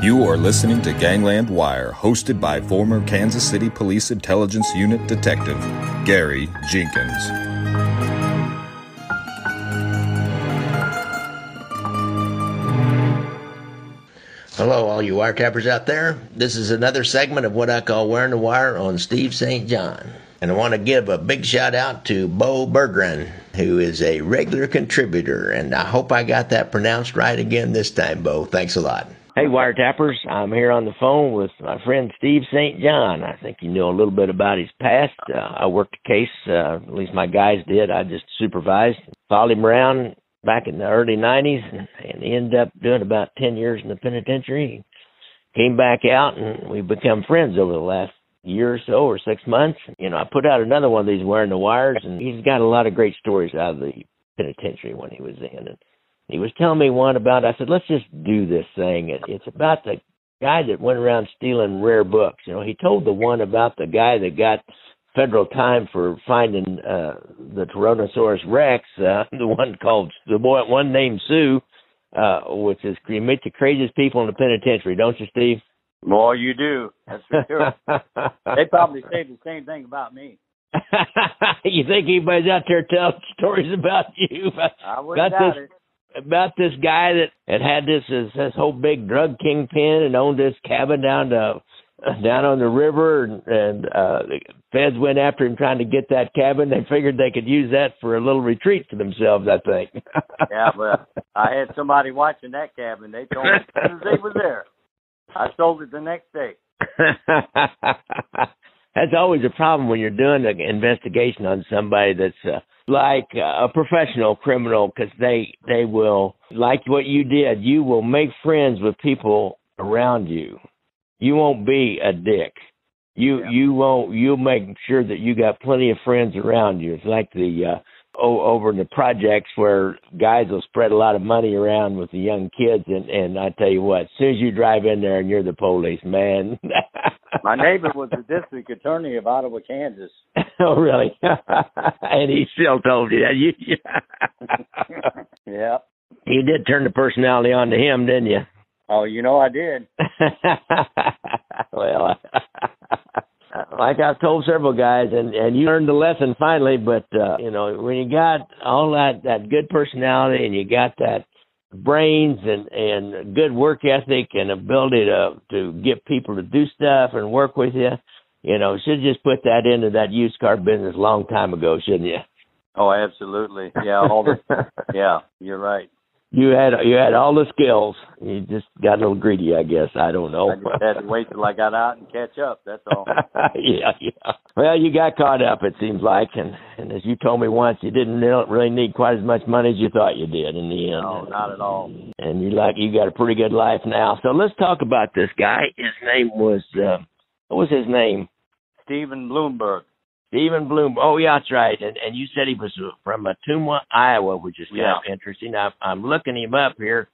You are listening to Gangland Wire, hosted by former Kansas City Police Intelligence Unit Detective Gary Jenkins. Hello, all you wiretappers out there. This is another segment of what I call Wearing the Wire on Steve St. John. And I want to give a big shout out to Bo Berggren, who is a regular contributor. And I hope I got that pronounced right again this time, Bo. Thanks a lot. Hey, wiretappers. I'm here on the phone with my friend Steve St. John. I think you know a little bit about his past. I worked a case, at least my guys did. I just supervised. Followed him around back in the early 90s, and he ended up doing about 10 years in the penitentiary. He came back out, and we've become friends over the last year or so, or 6 months. You know, I put out another one of these Wearing the Wires, and he's got a lot of great stories out of the penitentiary when he was in. And he was telling me one about, I said, let's just do this thing. It's about the guy that went around stealing rare books. You know, he told the one about the guy that got federal time for finding the Tyrannosaurus Rex, the one called, the boy, one named Sue, which is, you meet the craziest people in the penitentiary, don't you, Steve? Boy, you do. That's for sure. They probably say the same thing about me. You think anybody's out there telling stories about you? I wouldn't doubt it. About this guy that had this whole big drug kingpin and owned this cabin down on the river, and the feds went after him trying to get that cabin. They figured they could use that for a little retreat for themselves, I think. Yeah, well, I had somebody watching that cabin. They told me as soon as they was there. I sold it the next day. That's always a problem when you're doing an investigation on somebody that's like a professional criminal, because they will, like what you did, you will make friends with people around you. You won't be a dick. You'll make sure that you got plenty of friends around you. It's like the over in the projects where guys will spread a lot of money around with the young kids, and I tell you what, as soon as you drive in there and you're the police, man. My neighbor was the district attorney of Ottawa, Kansas. Oh, really? And he still told you that. Yeah. You did turn the personality on to him, didn't you? Oh, you know I did. Well, like I've told several guys, and you learned the lesson finally, but, you know, when you got all that good personality and you got that brains and good work ethic and ability to get people to do stuff and work with you, you know, should just put that into that used car business a long time ago, shouldn't you? Oh, absolutely. Yeah, yeah, you're right. You had all the skills. You just got a little greedy, I guess. I don't know. I just had to wait till I got out and catch up. That's all. Yeah. Well, you got caught up, it seems like, and as you told me once, you didn't really need quite as much money as you thought you did in the end. No, not at all. And you got a pretty good life now. So let's talk about this guy. His name was what was his name? Stephen Bloomberg. Stephen Bloom. Oh, yeah, that's right. And you said he was from Ottumwa, Iowa, which is kind of interesting. I'm looking him up here.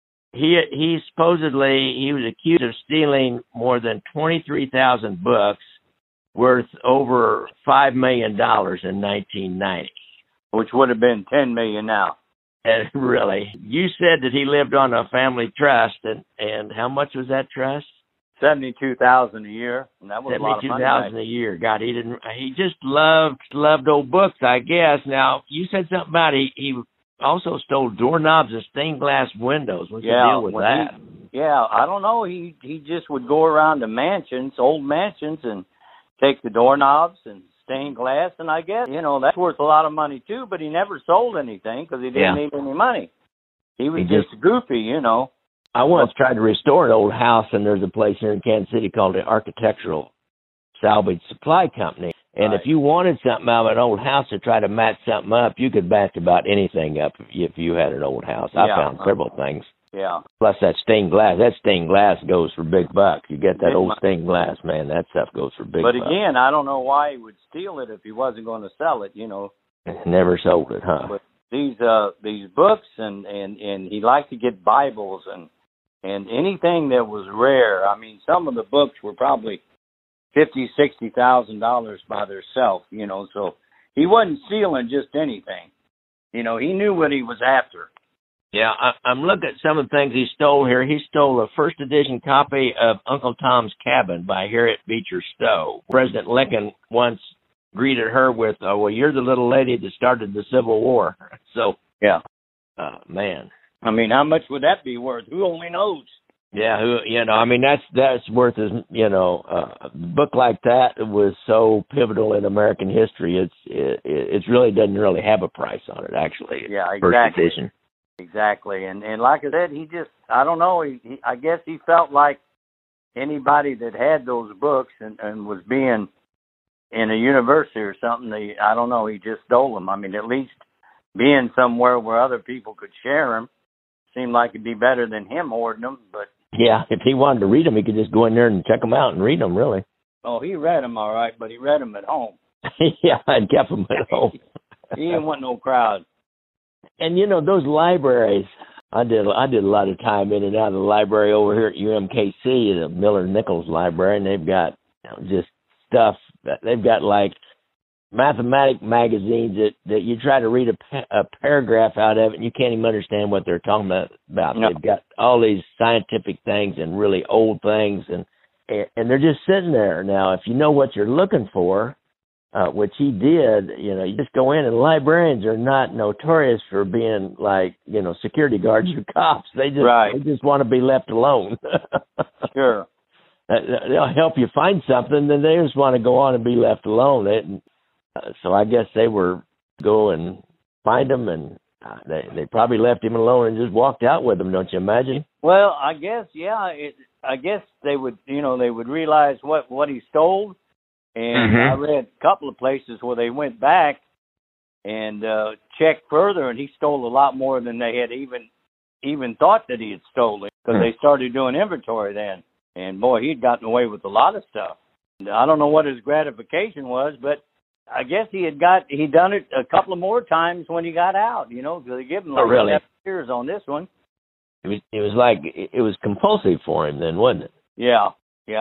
He supposedly, he was accused of stealing more than 23,000 books worth over $5 million in 1990. Which would have been $10 million now. And really, you said that he lived on a family trust, and how much was that trust? $72,000 a year, and that was a lot of money. $72,000 a year. God, he just loved old books, I guess. Now, you said something about he also stole doorknobs and stained glass windows. What's the deal with that? I don't know. He just would go around to mansions, old mansions, and take the doorknobs and stained glass, and I guess, you know, that's worth a lot of money too, but he never sold anything because he didn't need any money. He was just goofy, you know. I once tried to restore an old house, and there's a place here in Kansas City called the Architectural Salvage Supply Company. And if you wanted something out of an old house to try to match something up, you could match about anything up if you had an old house. I found several things. Yeah. Plus that stained glass. That stained glass goes for big bucks. You get that old stained glass, man, that stuff goes for big bucks. But again, I don't know why he would steal it if he wasn't going to sell it, you know. Never sold it, huh? But these books, and he liked to get Bibles and anything that was rare. I mean, some of the books were probably $50,000-$60,000 by themselves, you know. So he wasn't stealing just anything. You know, he knew what he was after. Yeah, I'm looking at some of the things he stole here. He stole a first edition copy of Uncle Tom's Cabin by Harriet Beecher Stowe. President Lincoln once greeted her with, well, you're the little lady that started the Civil War. So, Yeah. Man. I mean, how much would that be worth? Who only knows? Yeah, I mean, that's worth, a book like that was so pivotal in American history. It really doesn't really have a price on it, actually. Yeah, First exactly. edition. Exactly. And like I said, he just, I don't know, I guess he felt like anybody that had those books and was being in a university or something, I don't know, he just stole them. I mean, at least being somewhere where other people could share them seemed like it'd be better than him hoarding them, but. Yeah, if he wanted to read them, he could just go in there and check them out and read them, really. Oh, he read them all right, but he read them at home. Yeah, and kept them at home. He didn't want no crowd. And, those libraries, I did a lot of time in and out of the library over here at UMKC, the Miller Nichols Library, and they've got just stuff. They've got, like, mathematic magazines that you try to read a paragraph out of it, and you can't even understand what they're talking about. No. They've got all these scientific things and really old things, and they're just sitting there. Now, if you know what you're looking for, which he did, you just go in, and librarians are not notorious for being like, security guards or cops. They just want to be left alone. Sure. They'll help you find something, then they just want to go on and be left alone. So I guess they were go and find him, and they probably left him alone and just walked out with him. Don't you imagine? Well, I guess, yeah. I guess they would, they would realize what he stole. And I read a couple of places where they went back and checked further, and he stole a lot more than they had even thought that he had stolen, because they started doing inventory then. And boy, he'd gotten away with a lot of stuff. And I don't know what his gratification was, but I guess he'd done it a couple of more times when he got out, because they give him like 7 years on this one. It was like it was compulsive for him then, wasn't it? Yeah.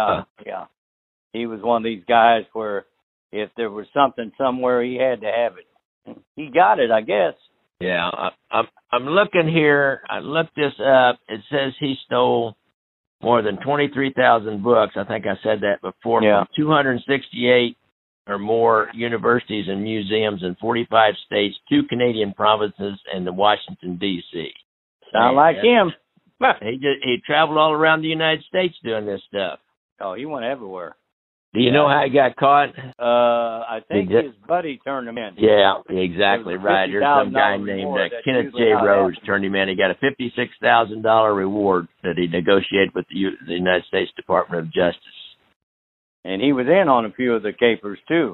He was one of these guys where if there was something somewhere, he had to have it. He got it, I guess. Yeah, I'm looking here. I looked this up. It says he stole more than 23,000 books. I think I said that before. Yeah. From 268 or more universities and museums in 45 states, 2 Canadian provinces, and the Washington, D.C. Sound like him. He traveled all around the United States doing this stuff. Oh, he went everywhere. Do you know how he got caught? I think his buddy turned him in. Yeah, exactly right. There's some guy named Kenneth J. Rose turned him in. He got a $56,000 reward that he negotiated with the United States Department of Justice. And he was in on a few of the capers, too.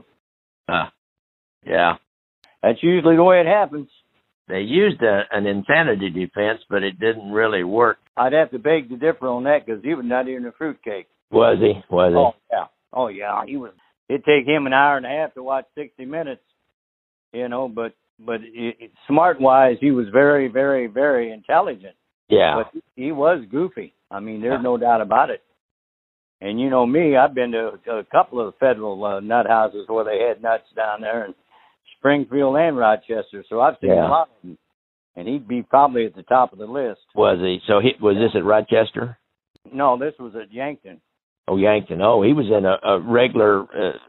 Yeah. That's usually the way it happens. They used an insanity defense, but it didn't really work. I'd have to beg to differ on that, because he was not even a fruitcake. Was he? Oh, yeah. He was. It'd take him an hour and a half to watch 60 Minutes, but smart-wise, he was very, very, very intelligent. Yeah. But he was goofy. I mean, there's no doubt about it. And you know me, I've been to a couple of federal nut houses where they had nuts down there in Springfield and Rochester, so I've seen a lot of them. And he'd be probably at the top of the list. Was he? So was this at Rochester? No, this was at Yankton. Oh, Yankton. Oh, he was in a regular...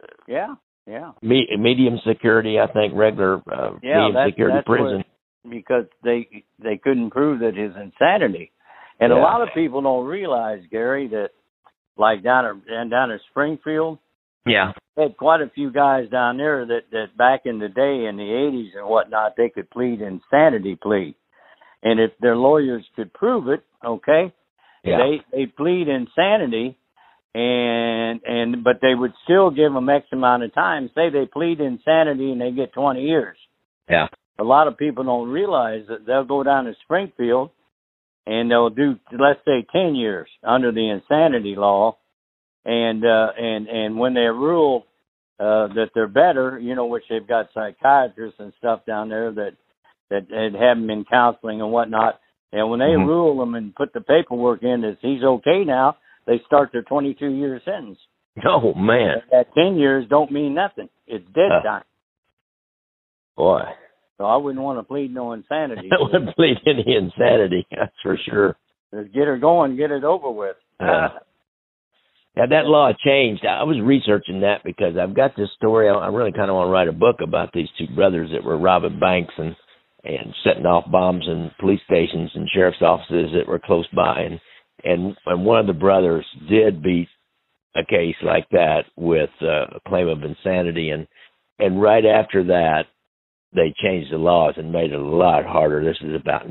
medium security, I think, regular medium security prison. Because they couldn't prove that his insanity. And a lot of people don't realize, Gary, that like down in Springfield, had quite a few guys down there that back in the day in the 80s and whatnot, they could plead insanity plea. And if their lawyers could prove it, they plead insanity, but they would still give them X amount of time. Say they plead insanity and they get 20 years. Yeah. A lot of people don't realize that they'll go down to Springfield and they'll do, let's say, 10 years under the insanity law. And when they rule that they're better, which they've got psychiatrists and stuff down there that have them in counseling and whatnot. And when they rule them and put the paperwork in that he's okay now, they start their 22-year sentence. Oh, man. That 10 years don't mean nothing. It's dead time. Boy. So I wouldn't want to plead no insanity. I wouldn't plead any insanity, that's for sure. Just get her going, get it over with. Yeah, that law changed. I was researching that because I've got this story. I really kind of want to write a book about these two brothers that were robbing banks and setting off bombs in police stations and sheriff's offices that were close by. And one of the brothers did beat a case like that with a claim of insanity. And right after that, they changed the laws and made it a lot harder. This is about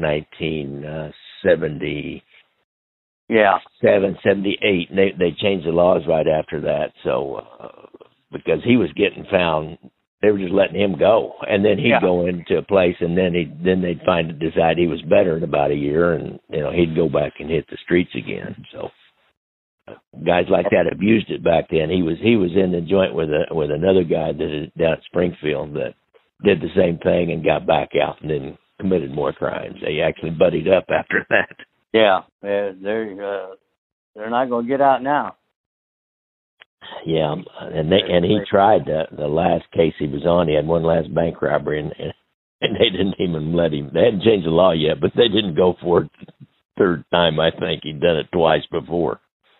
1970. Yeah. 78. They changed the laws right after that. So, because he was getting found, they were just letting him go, and then he'd go into a place, and then they'd decide he was better in about a year, and he'd go back and hit the streets again. So, guys like that abused it back then. He was in the joint with another guy that is down at Springfield that did the same thing and got back out and then committed more crimes. They actually buddied up after that. Yeah, they're not going to get out now. Yeah, and he tried the last case he was on. He had one last bank robbery, and they didn't even let him. They hadn't changed the law yet, but they didn't go for it the third time. I think he'd done it twice before.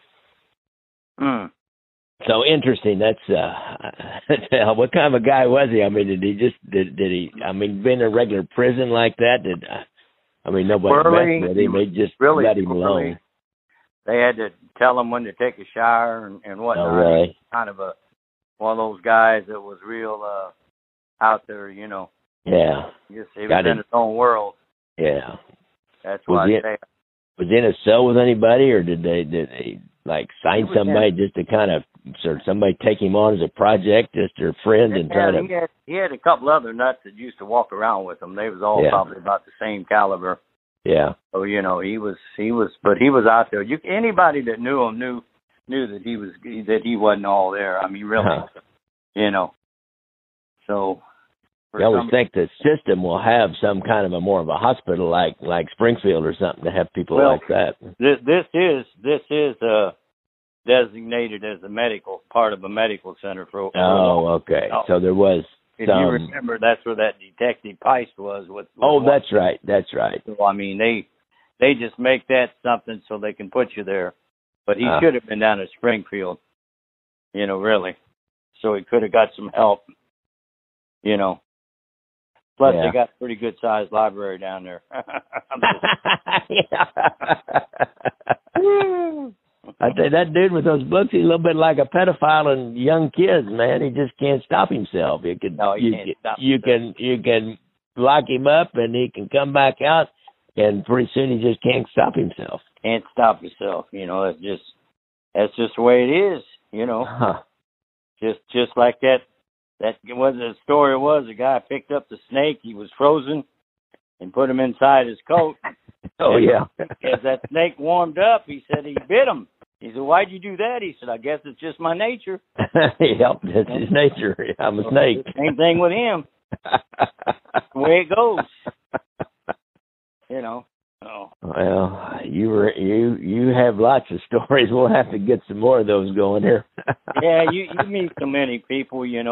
So interesting. That's what kind of a guy was he? I mean, did he? I mean, been in a regular prison like that? Nobody messed with him. They just let him alone. They had to tell him when to take a shower and whatnot. Oh, really? Kind of one of those guys that was real out there, Yeah. Just he was in his own world. Yeah. That's why I say. Was he in a cell with anybody, or did they like sign somebody just to kind of somebody take him on as a project, just their friend, and try to? He had a couple other nuts that used to walk around with him. They was all probably about the same caliber. Yeah. So he was, but he was out there. Anybody that knew him knew that he wasn't all there. I mean, really, So. I always think the system will have some kind of more of a hospital like Springfield or something to have people like that. This is designated as a part of a medical center for. Oh, okay. So there was. If you remember, that's where that Detective Peist was. That's right. That's right. So I mean, they just make that something so they can put you there. But he should have been down at Springfield. Really. So he could have got some help. Plus, they got a pretty good-sized library down there. I tell you, that dude with those books, he's a little bit like a pedophile and young kids, man. He just can't stop himself. You can lock him up, and he can come back out, and pretty soon he just can't stop himself. Can't stop himself. That's just the way it is. Just like that. That was the story. Was a guy picked up the snake? He was frozen, and put him inside his coat. Oh yeah. As that snake warmed up, he said he bit him. He said, "Why'd you do that?" He said, "I guess it's just my nature." Yep, it's his nature. I'm a snake. Same thing with him. The way it goes. Oh. Well, you have lots of stories. We'll have to get some more of those going here. Yeah, you meet so many people, you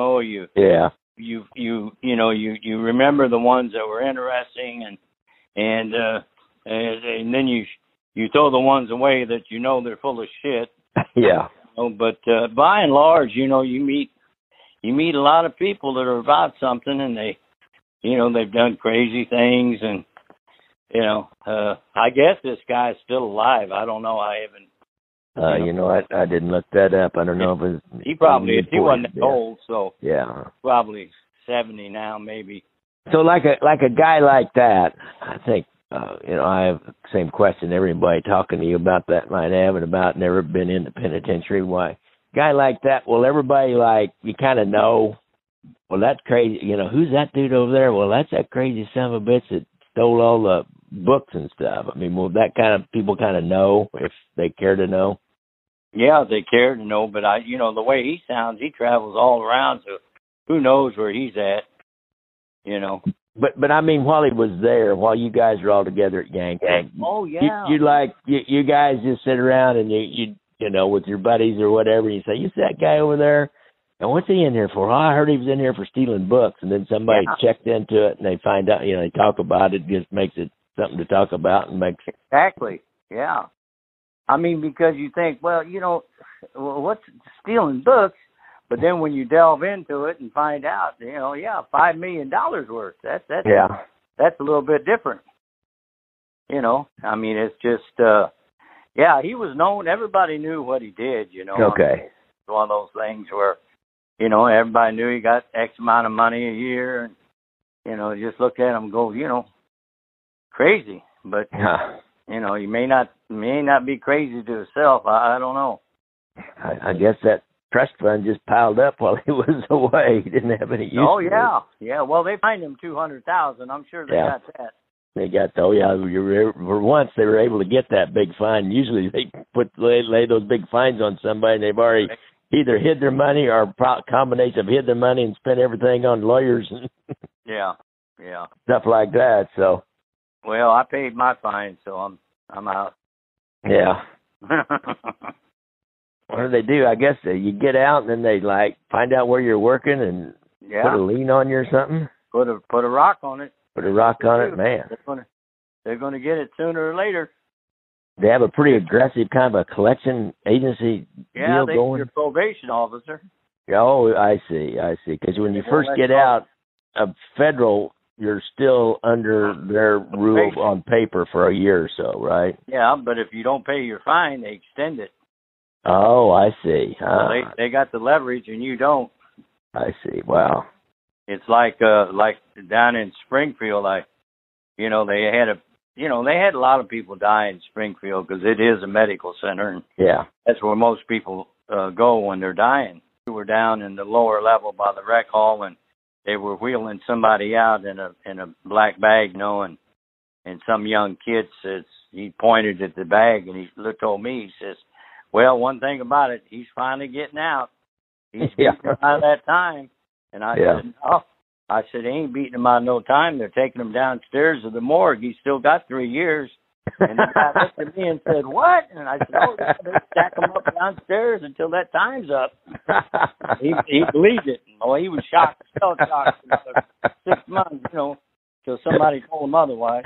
remember the ones that were interesting, and then you throw the ones away that they're full of shit. Yeah. But by and large, you meet a lot of people that are about something, and they've done crazy things, and I guess this guy's still alive. I don't know. I haven't. I didn't look that up. I don't know if it's. He wasn't that old, so. Yeah. Probably 70 now, maybe. So like a guy like that, I think, I have the same question everybody talking to you about that might have, and about never been in the penitentiary. Why? Guy like that, well, everybody you kind of know, well, that's crazy. Who's that dude over there? Well, that's that crazy son of a bitch that stole all the books and stuff. I mean, will that kind of people kind of know if they care to know? Yeah, they care to know, but the way he sounds, he travels all around, so who knows where he's at, But I mean, while he was there, while you guys were all together at Yankton. Oh yeah. You guys just sit around and you with your buddies or whatever, and you say, "You see that guy over there?" And what's he in here for? Oh, I heard he was in here for stealing books. And then somebody checked into it, and they find out, they talk about it, just makes it something to talk about and makes it. Exactly, yeah. I mean, because you think, well, what's stealing books? But then when you delve into it and find out, $5 million worth. That's a little bit different. I mean, it's just, he was known. Everybody knew what he did. Okay. It's one of those things where, everybody knew he got X amount of money a year, and just look at him and go, crazy. But he may not be crazy to himself. I don't know. I guess that trust fund just piled up while he was away. He didn't have any use. Oh yeah, yeah. Well, they fined him $200,000. I'm sure they got that. They got for once they were able to get that big fine. Usually they lay those big fines on somebody, and they've already either hid their money or a combination of hid their money and spent everything on lawyers and stuff like that. So, well, I paid my fine, so I'm out. Yeah. What do they do? I guess you get out and then they find out where you're working and put a lien on you or something. Put a rock on it. Put a rock on it, man. They're gonna get it sooner or later. They have a pretty aggressive kind of a collection agency deal going. Your probation officer. Oh, I see. Because when you first get out of federal, you're still under their rule on paper for a year or so, right? Yeah, but if you don't pay your fine, they extend it. Oh, I see. They got the leverage and you don't. I see. Wow. It's like down in Springfield, they had a lot of people die in Springfield because it is a medical center, and that's where most people go when they're dying. We were down in the lower level by the rec hall, and they were wheeling somebody out in a black bag, and some young kid says, he pointed at the bag and he told me, he says, well, one thing about it, he's finally getting out. He's beating him out of that time. And I said, no. I said, they ain't beating him out of no time. They're taking him downstairs to the morgue. He's still got 3 years. And the guy looked at me and said, what? And I said, oh, they stack him up downstairs until that time's up. He believed it. Oh, he was shocked, still shocked for 6 months, till somebody told him otherwise.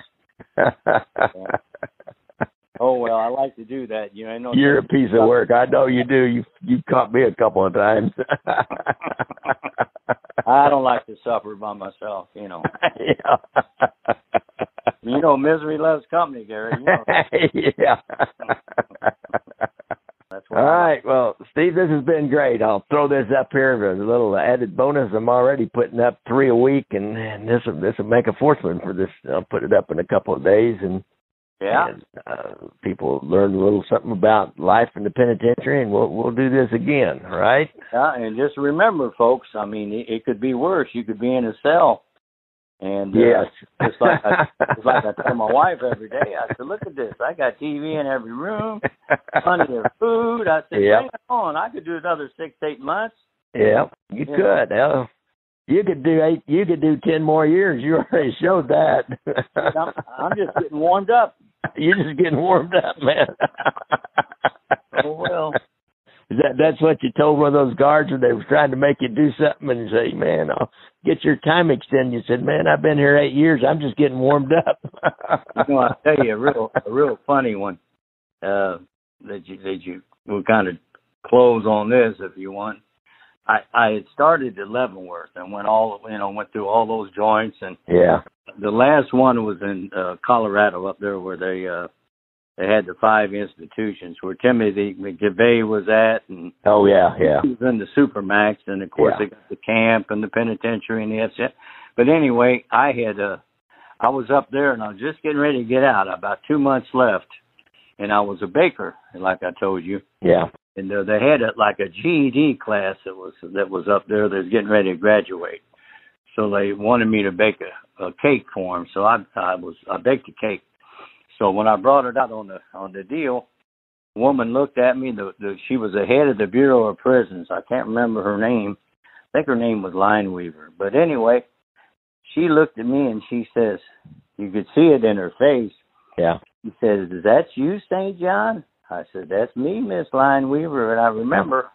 Oh, well, I like to do that. You're a piece of work. I know you do. You caught me a couple of times. I don't like to suffer by myself, Misery loves company, Gary. Yeah. That's what all right. Well, Steve, this has been great. I'll throw this up here as a little added bonus. I'm already putting up 3 a week, and this will make a 4th one for this. I'll put it up in a couple of days, and people learn a little something about life in the penitentiary, and we'll do this again, right? Yeah, and just remember, folks, I mean, it could be worse. You could be in a cell. And just like I tell my wife every day, I said, look at this. I got TV in every room, plenty of food. I said, hang on, I could do another 6 to 8 months. Yeah, you could. You could do 10 more years. You already showed that. I'm just getting warmed up. You're just getting warmed up, man. Oh, well. That's what you told one of those guards when they were trying to make you do something and say, man, I'll get your time extended. You said, man, I've been here 8 years. I'm just getting warmed up. I'll tell you a real funny one that you will kind of close on this if you want. I had started at Leavenworth and went through all those joints, and the last one was in Colorado up there where they had the 5 institutions where Timothy McVeigh was at, and he was in the Supermax, and of course they got the camp and the penitentiary and the FCS. But anyway, I was up there and I was just getting ready to get out. About 2 months left, and I was a baker, like I told you. Yeah. And they had a GED class that was up there that was getting ready to graduate. So they wanted me to bake a cake for them. So I baked a cake. So when I brought it out on the deal, the woman looked at me. She was the head of the Bureau of Prisons. I can't remember her name. I think her name was Lineweaver. But anyway, she looked at me and she says, you could see it in her face. Yeah. She says, is that you, St. John? I said, that's me, Miss Lineweaver. And I remember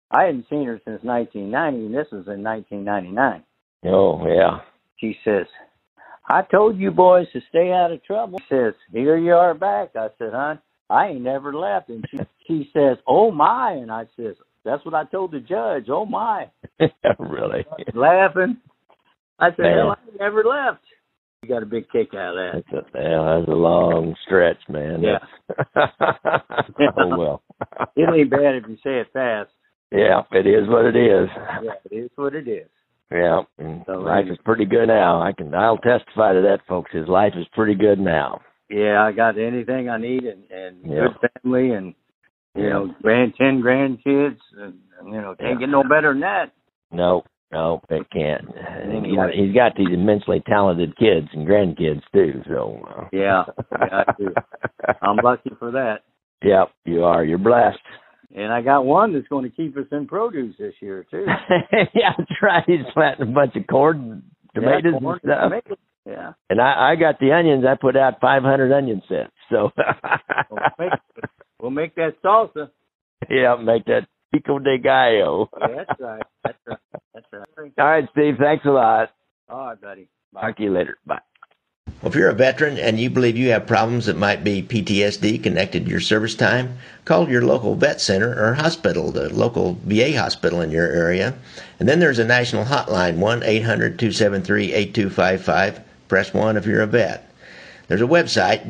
I hadn't seen her since 1990, and this was in 1999. Oh, yeah. She says, I told you boys to stay out of trouble. She says, here you are back. I said, hon, I ain't never left. And she says, oh, my. And I says, that's what I told the judge. Oh, my. Really? Laughing. I said, hell, I ain't never left. You got a big kick out of that. That's a long stretch, man. Yeah. Oh, well. It ain't bad if you say it fast. Yeah, it is what it is. Yeah, it is what it is. Yeah, and So, life is pretty good now. I'll testify to that, folks. His life is pretty good now. Yeah, I got anything I need and good family and, 10 grandkids. And, can't get no better than that. No, it can't. And he's got these immensely talented kids and grandkids, too. So Yeah, I do. I'm lucky for that. Yep, you are. You're blessed. And I got one that's going to keep us in produce this year, too. Yeah, that's right. He's planting a bunch of corn, tomatoes and stuff. Tomatoes. Yeah. And I got the onions. I put out 500 onion sets. So we'll make that salsa. Yeah, make that pico de gallo. Yeah, that's right. All right, Steve. Thanks a lot. All right, buddy. Bye. Talk to you later. Bye. Well, if you're a veteran and you believe you have problems that might be PTSD connected to your service time, call your local vet center or hospital, the local VA hospital in your area. And then there's a national hotline, 1-800-273-8255. Press 1 if you're a vet. There's a website,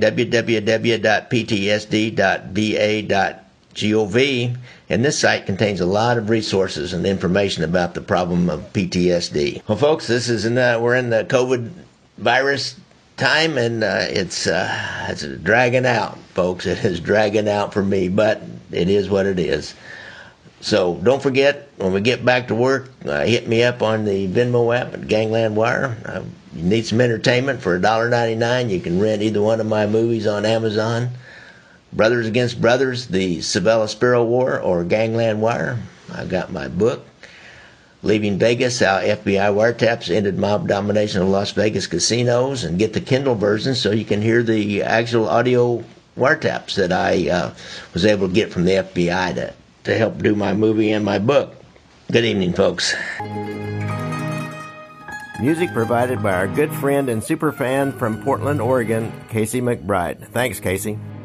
www.ptsd.va.gov, and this site contains a lot of resources and information about the problem of PTSD. Well, folks, we're in the COVID virus time, and it's dragging out, folks. It is dragging out for me, but it is what it is. So don't forget, when we get back to work, hit me up on the Venmo app at Gangland Wire. You need some entertainment for $1.99. You can rent either one of my movies on Amazon. Brothers Against Brothers, The Sabella Sparrow War, or Gangland Wire. I've got my book, Leaving Vegas, How FBI Wiretaps Ended Mob Domination of Las Vegas Casinos, and get the Kindle version so you can hear the actual audio wiretaps that I was able to get from the FBI to help do my movie and my book. Good evening, folks. Music provided by our good friend and superfan from Portland, Oregon, Casey McBride. Thanks, Casey.